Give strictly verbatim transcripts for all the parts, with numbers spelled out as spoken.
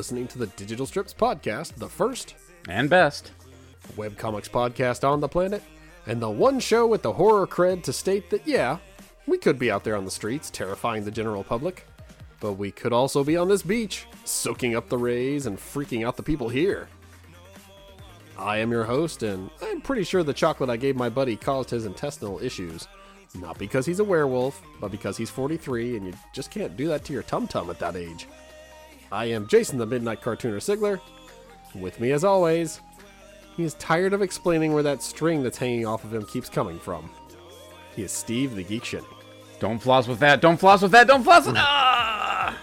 listening to the Digital Strips Podcast, the first and best webcomics podcast on the planet, and the one show with the horror cred to state that, yeah, we could be out there on the streets terrifying the general public, but we could also be on this beach, soaking up the rays and freaking out the people here. I am your host, and I'm pretty sure the chocolate I gave my buddy caused his intestinal issues. Not because he's a werewolf, but because he's forty-three, and you just can't do that to your tum-tum at that age. I am Jason the Midnight Cartooner Sigler. With me as always, he is tired of explaining where that string that's hanging off of him keeps coming from. He is Steve the Geek Shinny. Don't floss with that, don't floss with that, don't floss with that! Ah!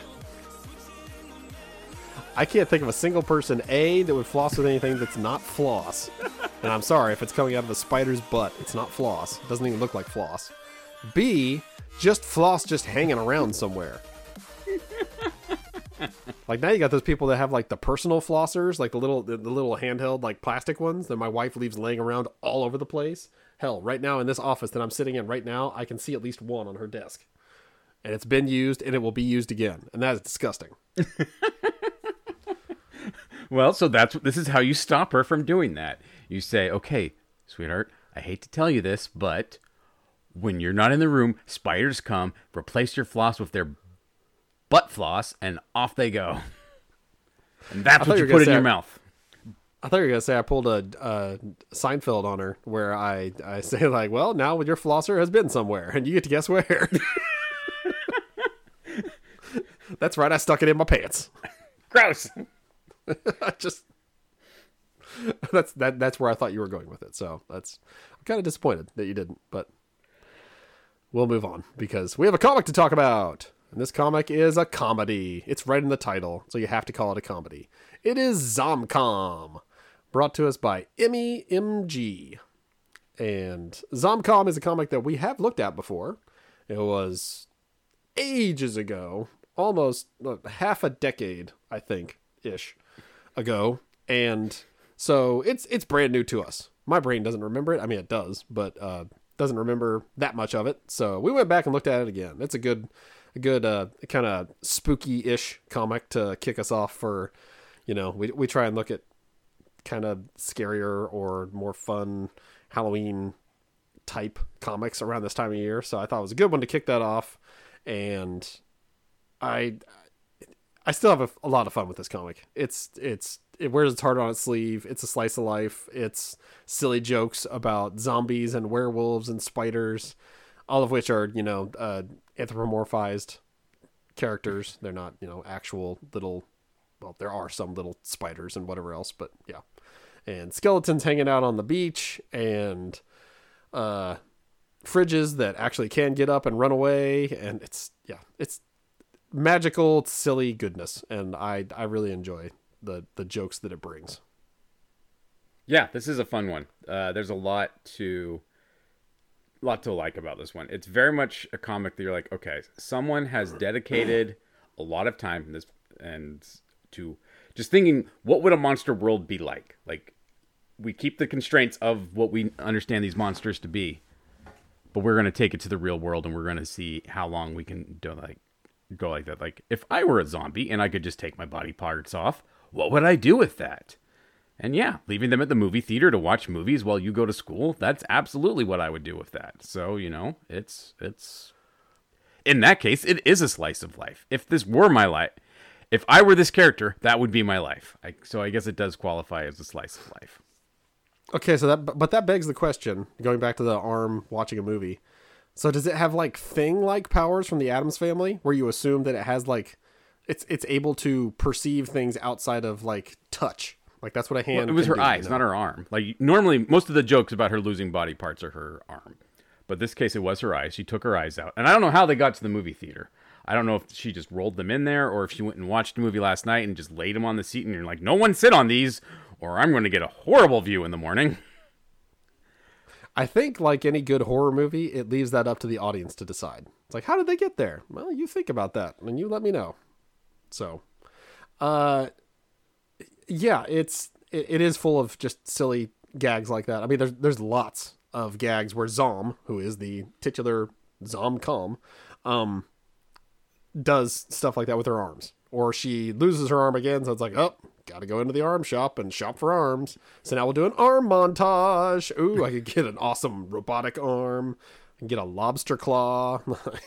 I can't think of a single person, A, that would floss with anything that's not floss. And I'm sorry, if it's coming out of a spider's butt, it's not floss. It doesn't even look like floss. B, just floss just hanging around somewhere. Like, now you got those people that have, like, the personal flossers, like the little the, the little handheld, like, plastic ones that my wife leaves laying around all over the place. Hell, right now in this office that I'm sitting in right now, I can see at least one on her desk. And it's been used, and it will be used again. And that is disgusting. Well, so that's this is how you stop her from doing that. You say, okay, sweetheart, I hate to tell you this, but when you're not in the room, spiders come, replace your floss with their butt floss, and off they go. And that's what you put in your mouth. I thought you were going to say I pulled a, a Seinfeld on her, where I, I say, like, well, now your flosser has been somewhere, and you get to guess where. That's right, I stuck it in my pants. Gross. I just that's that that's where I thought you were going with it. So that's I'm kind of disappointed that you didn't, but we'll move on because we have a comic to talk about. And this comic is a comedy. It's right in the title, so you have to call it a comedy. It is Zomcom, brought to us by Emmy M G. And Zomcom is a comic that we have looked at before. It was ages ago, almost uh, half a decade, I think, ish. ago, and so it's it's brand new to us. My brain doesn't remember it. I mean, it does, but uh doesn't remember that much of it. So we went back and looked at it again. It's a good a good uh kind of spooky-ish comic to kick us off for, you know, we we try and look at kind of scarier or more fun Halloween type comics around this time of year. So I thought it was a good one to kick that off, and I I still have a, a lot of fun with this comic. It's it's it wears its heart on its sleeve. It's a slice of life. It's silly jokes about zombies and werewolves and spiders, all of which are, you know, uh, anthropomorphized characters. They're not, you know, actual little. Well, there are some little spiders and whatever else, but yeah, and skeletons hanging out on the beach, and uh, fridges that actually can get up and run away, and it's yeah, it's. magical, silly goodness, and I I really enjoy the the jokes that it brings. Yeah, this is a fun one. Uh, there's a lot to lot to like about this one. It's very much a comic that you're like, okay, someone has dedicated a lot of time in this and to just thinking, what would a monster world be like? Like, we keep the constraints of what we understand these monsters to be, but we're going to take it to the real world, and we're going to see how long we can do like. go like that. Like, if I were a zombie and I could just take my body parts off, what would I do with that? And yeah, leaving them at the movie theater to watch movies while you go to school, that's absolutely what I would do with that. So, you know, it's it's in that case, it is a slice of life. If this were my life, if I were this character, that would be my life. I, so I guess it does qualify as a slice of life. Okay, so that but that begs the question, going back to the arm watching a movie. So does it have, like, Thing-like powers from the Addams Family, where you assume that it has, like, it's it's able to perceive things outside of, like, touch? Like, that's what a hand well, it was can her do, eyes, you know? not her arm. Like, normally, most of the jokes about her losing body parts are her arm. But this case, it was her eyes. She took her eyes out. And I don't know how they got to the movie theater. I don't know if she just rolled them in there, or if she went and watched a movie last night and just laid them on the seat, and you're like, no one sit on these, or I'm going to get a horrible view in the morning. I think, like any good horror movie, it leaves that up to the audience to decide. It's like, how did they get there? Well, you think about that, and you let me know. So, uh, yeah, it's it, it is full of just silly gags like that. I mean, there's there's lots of gags where Zom, who is the titular Zomcom, um, does stuff like that with her arms. or she loses her arm again. So it's like, oh, got to go into the arm shop and shop for arms. So now we'll do an arm montage. Ooh, I could get an awesome robotic arm. I can get a lobster claw.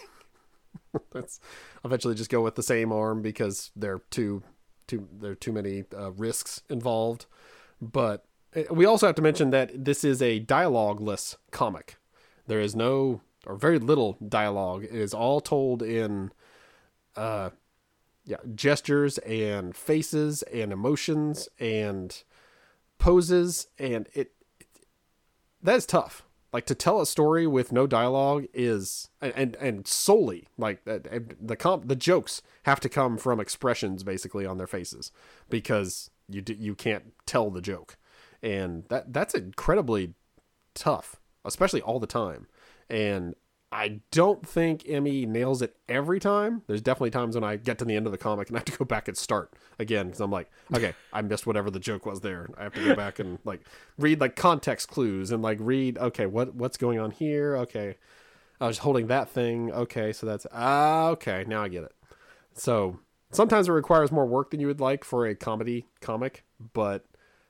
Let's eventually just go with the same arm because they're too, too, there are too many uh, risks involved. But we also have to mention that this is a dialogue-less comic. There is no, or very little dialogue. It is all told in, uh, yeah, gestures and faces and emotions and poses, and it, it that is tough. Like, to tell a story with no dialogue is, and and, and solely like the the comp, the jokes have to come from expressions basically on their faces because you do, you can't tell the joke, and that that's incredibly tough, especially all the time. And I don't think Emmy nails it every time. There's definitely times when I get to the end of the comic and I have to go back and start again because I'm like, okay, I missed whatever the joke was there. I have to go back and like read like context clues and like read, okay, what what's going on here? Okay, I was holding that thing. Okay, so that's ah, okay, now I get it. So sometimes it requires more work than you would like for a comedy comic, but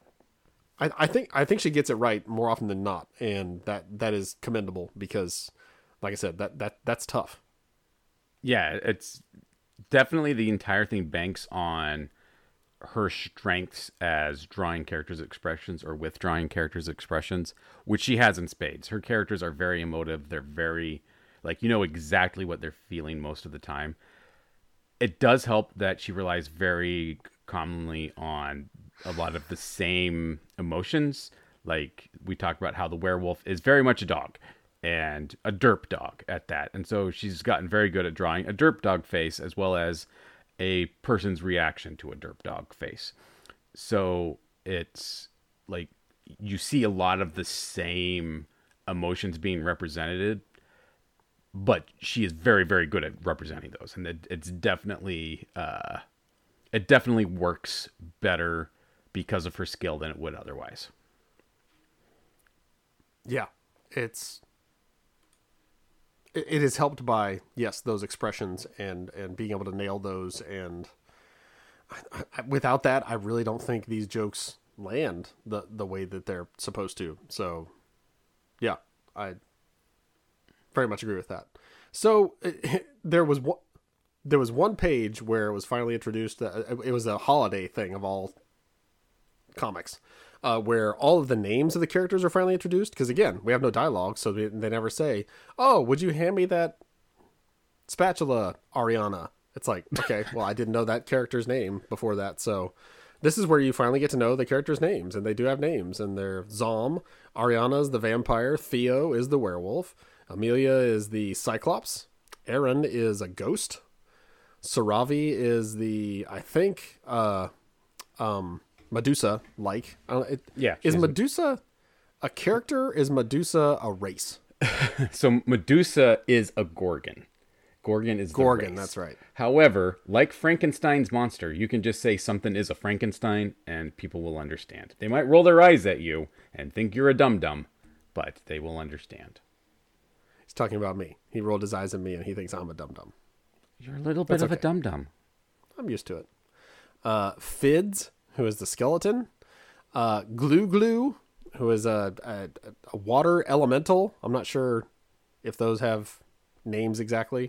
I, I think I think she gets it right more often than not, and that that is commendable because, like I said, that that that's tough. Yeah, it's definitely the entire thing banks on her strengths as drawing characters' expressions or withdrawing characters' expressions, which she has in spades. Her characters are very emotive. They're very, like, you know exactly what they're feeling most of the time. It does help that she relies very commonly on a lot of the same emotions. Like, we talked about how the werewolf is very much a dog and a derp dog at that. And so she's gotten very good at drawing a derp dog face as well as a person's reaction to a derp dog face. So it's like you see a lot of the same emotions being represented, but she is very, very good at representing those. And it, it's definitely, uh, it definitely works better because of her skill than it would otherwise. Yeah, it's it, it is helped by, yes, those expressions and and being able to nail those, and I, I, without that I really don't think these jokes land the the way that they're supposed to. So yeah, I very much agree with that. So it, there was one there was one page where it was finally introduced. Uh, it was a holiday thing of all comics, uh, where all of the names of the characters are finally introduced. Because again, we have no dialogue, so they, they never say, "Oh, would you hand me that spatula, Ariana?" It's like, okay, well, I didn't know that character's name before that, so this is where you finally get to know the characters' names, and they do have names, and they're Zom, Ariana's the vampire, Theo is the werewolf, Amelia is the Cyclops, Aaron is a ghost, Saravi is the, I think, uh, um, Medusa, like. I don't, it, yeah. Is Medusa a character? Is Medusa a race? So Medusa is a Gorgon. Gorgon is the Gorgon, race. that's right. However, like Frankenstein's monster, you can just say something is a Frankenstein and people will understand. They might roll their eyes at you and think you're a dum-dum, but they will understand. He's talking about me. He rolled his eyes at me and he thinks I'm a dum-dum. You're a little bit That's of okay. a dum-dum. I'm used to it. Uh, Fids, who is the skeleton. Uh, Glue Glue, who is a, a, a water elemental. I'm not sure if those have names exactly.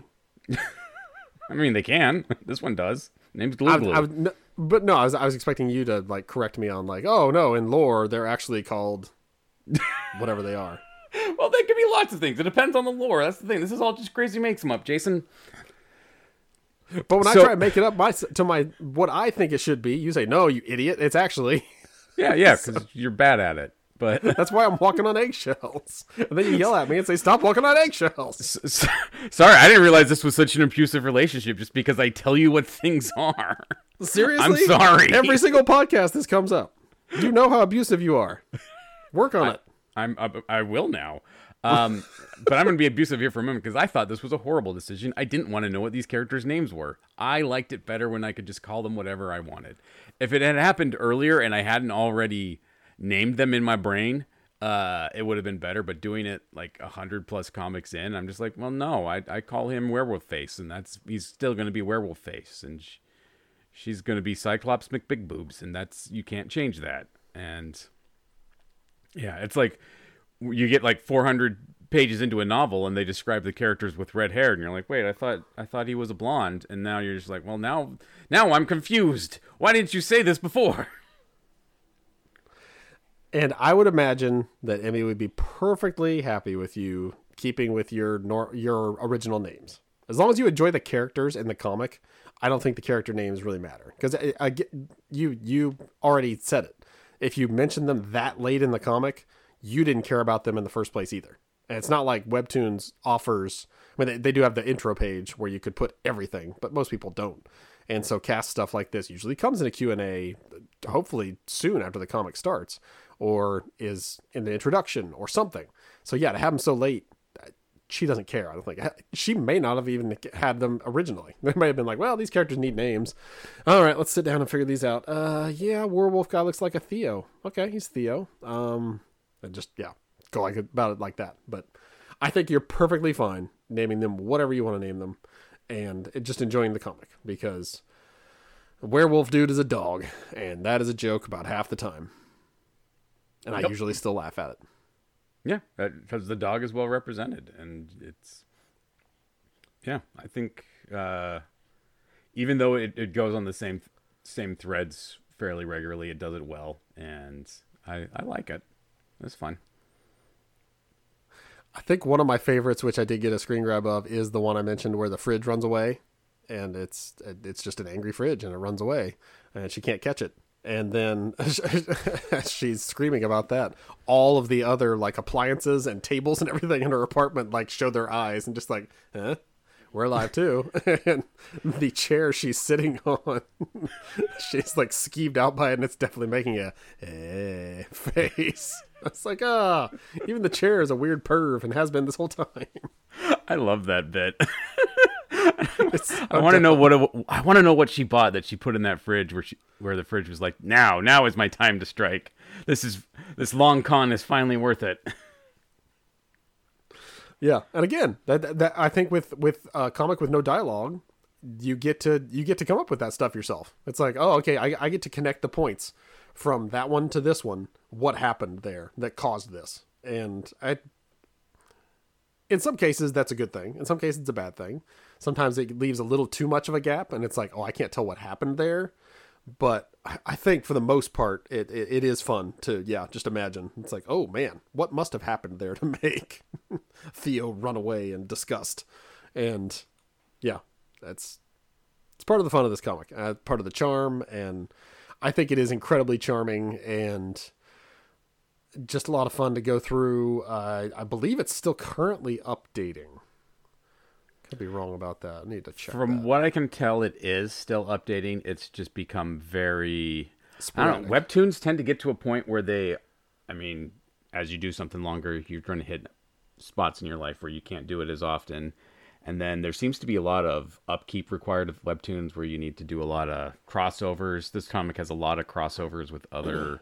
I mean, they can. This one does. Name's Glue I, Glue. I, no, but no, I was I was expecting you to like correct me on like, oh no, in lore they're actually called whatever they are. Well, they could be lots of things. It depends on the lore. That's the thing. This is all just crazy makes them up, Jason. But when So- I try to make it up my to my what I think it should be, you say no, you idiot. It's actually Yeah, yeah, because you're bad at it. But that's why I'm walking on eggshells. And then you yell at me and say, "Stop walking on eggshells." S- Sorry, I didn't realize this was such an abusive relationship just because I tell you what things are. Seriously, I'm sorry. Every single podcast this comes up. You know how abusive you are. Work on it. I'm I, I will now. Um, but I'm going to be abusive here for a moment because I thought this was a horrible decision. I didn't want to know what these characters' names were. I liked it better when I could just call them whatever I wanted. If it had happened earlier and I hadn't already named them in my brain, uh, it would have been better. But doing it like a hundred plus comics in, I'm just like, well, no, I I call him Werewolf Face, and that's he's still going to be Werewolf Face, and sh- she's going to be Cyclops McBig Boobs, and that's, you can't change that. And yeah, it's like you get like four hundred pages into a novel and they describe the characters with red hair, and you're like, wait, I thought I thought he was a blonde, and now you're just like, well, now now I'm confused. Why didn't you say this before? And I would imagine that Emmy would be perfectly happy with you keeping with your nor- your original names. As long as you enjoy the characters in the comic, I don't think the character names really matter. Because I, I get, you you already said it. If you mention them that late in the comic, you didn't care about them in the first place either. And it's not like Webtoons offers, I mean, they, they do have the intro page where you could put everything, but most people don't. And so cast stuff like this usually comes in a Q and A, hopefully soon after the comic starts, or is in the introduction or something. So yeah, to have them so late, she doesn't care. I don't think she may not have even had them originally. They may have been like, well, these characters need names. All right, let's sit down and figure these out. Uh, yeah, werewolf guy looks like a Theo. Okay, he's Theo. Um, and just yeah, go like about it like that. But I think you're perfectly fine naming them whatever you want to name them, and just enjoying the comic, because a werewolf dude is a dog, and that is a joke about half the time. And I yep. usually still laugh at it. Yeah, because the dog is well represented, and it's, yeah, I think uh, even though it, it goes on the same same threads fairly regularly, it does it well, and I, I like it. It's fun. I think one of my favorites, which I did get a screen grab of, is the one I mentioned where the fridge runs away, and it's it's just an angry fridge, and it runs away, and she can't catch it. And then she's screaming about that, all of the other like appliances and tables and everything in her apartment like show their eyes and just like, huh? We're alive too. And the chair she's sitting on, she's like skeeved out by it, and it's definitely making a eh, face. It's like, ah, oh, even the chair is a weird perv and has been this whole time. I love that bit. I want to know what it, I want to know what she bought that she put in that fridge where she where the fridge was like, now now is my time to strike. This is this long con is finally worth it. Yeah, and again, that, that, that I think with with a comic with no dialogue, you get to you get to come up with that stuff yourself. It's like, oh, okay, I I get to connect the points from that one to this one. What happened there that caused this? And I, in some cases, that's a good thing. In some cases, it's a bad thing. Sometimes it leaves a little too much of a gap, and it's like, oh, I can't tell what happened there. But I think for the most part, it, it, it is fun to, yeah, just imagine. It's like, oh, man, what must have happened there to make Theo run away in disgust? And, yeah, that's it's part of the fun of this comic, uh, part of the charm, and I think it is incredibly charming and just a lot of fun to go through. Uh, I believe it's still currently updating. Could be wrong about that. I need to check. From that. what I can tell, it is still updating. It's just become very... Sporadic. I don't know. Webtoons tend to get to a point where they... I mean, as you do something longer, you're trying to hit spots in your life where you can't do it as often. And then there seems to be a lot of upkeep required of Webtoons where you need to do a lot of crossovers. This comic has a lot of crossovers with other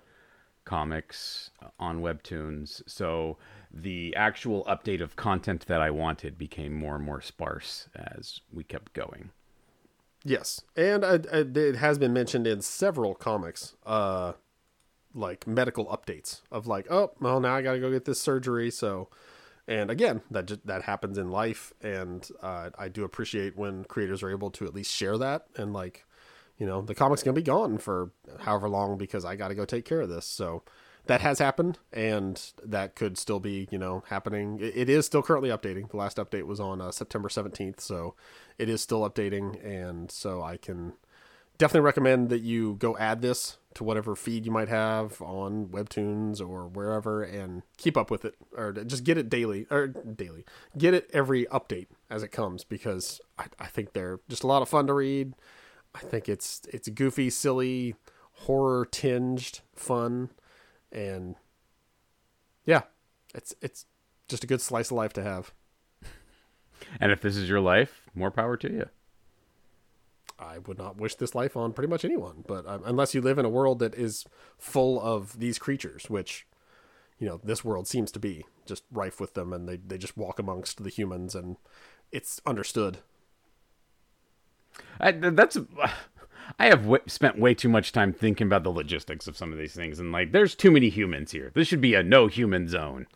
comics on Webtoons. So the actual update of content that I wanted became more and more sparse as we kept going. Yes. And I, I, it has been mentioned in several comics, uh, like medical updates of like, oh, well, now I got to go get this surgery. So, and again, that just, that happens in life. And uh, I do appreciate when creators are able to at least share that. And like, you know, the comic's going to be gone for however long because I got to go take care of this. So that has happened, and that could still be, you know, happening. It, it is still currently updating. The last update was on uh, September seventeenth, so it is still updating. And so I can definitely recommend that you go add this to whatever feed you might have on Webtoons or wherever and keep up with it, or just get it daily or daily, get it every update as it comes, because I, I think they're just a lot of fun to read. I think it's, it's goofy, silly, horror tinged fun. And yeah, it's, it's just a good slice of life to have. And if this is your life, more power to you. I would not wish this life on pretty much anyone, but um, unless you live in a world that is full of these creatures, which, you know, this world seems to be just rife with them, and they, they just walk amongst the humans, and it's understood. I, that's, I have w- spent way too much time thinking about the logistics of some of these things, and like, there's too many humans here. This should be a no human zone.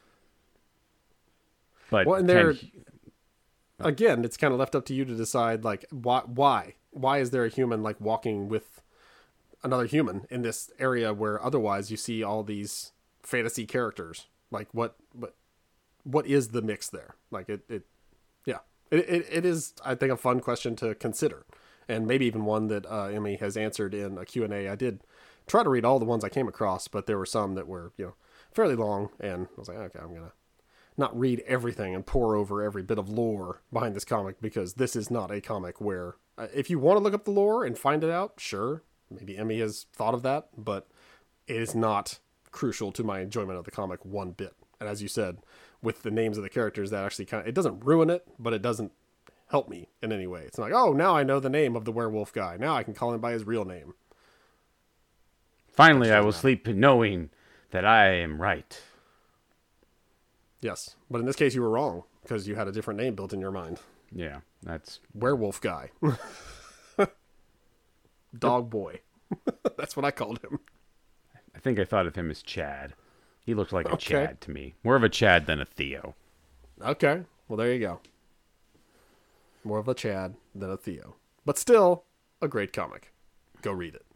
But Well, and can there, hu- again, it's kind of left up to you to decide, like, why, why, why is there a human like walking with another human in this area where otherwise you see all these fantasy characters? Like, what, what, what is the mix there? Like, it, it, yeah, it, it, it is, I think, a fun question to consider, and maybe even one that uh, Emmy has answered in a Q and A. I did try to read all the ones I came across, but there were some that were, you know, fairly long, and I was like, okay, I'm gonna not read everything and pour over every bit of lore behind this comic, because this is not a comic where, uh, if you want to look up the lore and find it out, sure, maybe Emmy has thought of that, but it is not crucial to my enjoyment of the comic one bit. And as you said, with the names of the characters, that actually kind of, it doesn't ruin it, but it doesn't help me in any way. It's not like, oh, now I know the name of the werewolf guy. Now I can call him by his real name. finally, I will sleep knowing that I am right. Yes, but in this case you were wrong, because you had a different name built in your mind. Yeah, that's Werewolf guy. Dog boy. That's what I called him. I think I thought of him as Chad. He looked like a Okay. Chad to me. More of a Chad than a Theo. Okay, well, there you go. More of a Chad than a Theo. But still, a great comic. Go read it.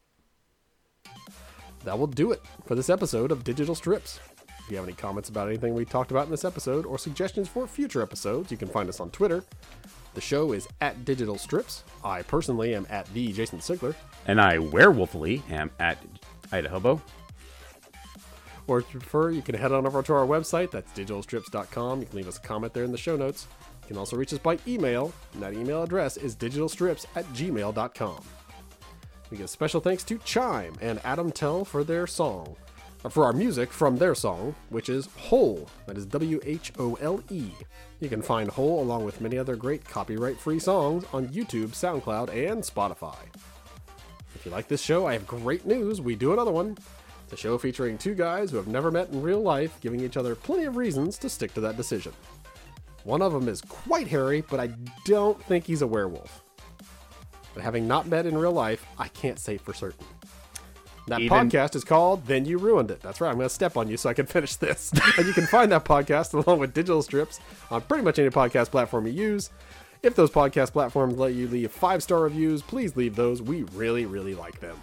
That will do it for this episode of Digital Strips. If you have any comments about anything we talked about in this episode, or suggestions for future episodes, you can find us on Twitter. The show is at Digital Strips. I personally am at the Jason Sigler. And I werewolfly am at Idahobo. Or if you prefer, you can head on over to our website. That's digital strips dot com. You can leave us a comment there in the show notes. You can also reach us by email, and that email address is digitalstrips at gmail dot com. We give special thanks to Chime and Adam Tell for their song, or for our music from their song, which is Hole. That is W H O L E. You can find Hole along with many other great copyright-free songs on YouTube, SoundCloud, and Spotify. If you like this show, I have great news. We do another one. It's a show featuring two guys who have never met in real life, giving each other plenty of reasons to stick to that decision. One of them is quite hairy, but I don't think he's a werewolf. But having not met in real life, I can't say for certain. That Even- podcast is called Then You Ruined It. That's right, I'm going to step on you so I can finish this. And you can find that podcast along with Digital Strips on pretty much any podcast platform you use. If those podcast platforms let you leave five-star reviews, please leave those. We really, really like them.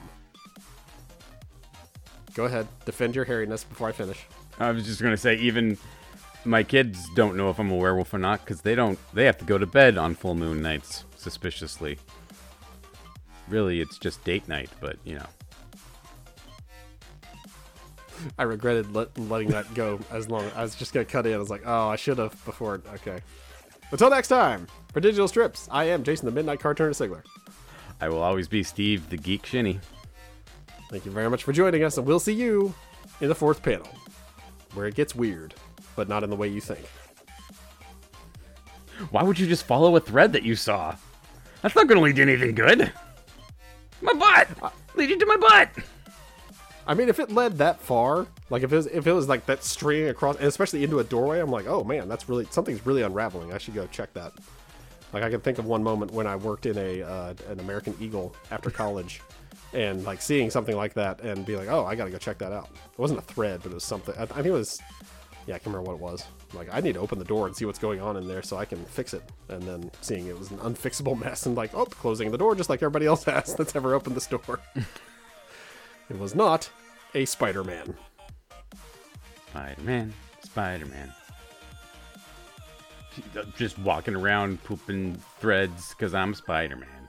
Go ahead, defend your hairiness before I finish. I was just going to say, even my kids don't know if I'm a werewolf or not, because they don't, they have to go to bed on full moon nights, suspiciously. Really, it's just date night, but, you know. I regretted let, letting that go as long. I was just going to cut in. I was like, oh, I should have before. Okay. Until next time, for Digital Strips, I am Jason the Midnight Cartoon Sigler. I will always be Steve the Geek Shinny. Thank you very much for joining us, and we'll see you in the fourth panel, where it gets weird, but not in the way you think. Why would you just follow a thread that you saw? That's not going to lead to anything good. My butt! Lead you to my butt! I mean, if it led that far, like if it was, if it was like that string across, and especially into a doorway, I'm like, oh man, that's really, something's really unraveling. I should go check that. Like I can think of one moment when I worked in a uh, an American Eagle after college, and like seeing something like that and be like, oh, I gotta go check that out. It wasn't a thread, but it was something. I, I think it was, yeah, I can't remember what it was. Like I need to open the door and see what's going on in there so I can fix it. And then seeing it was an unfixable mess and like, oh, closing the door just like everybody else has that's ever opened this door. It was not a Spider-Man. Spider-Man, Spider-Man. Just walking around pooping threads because I'm Spider-Man.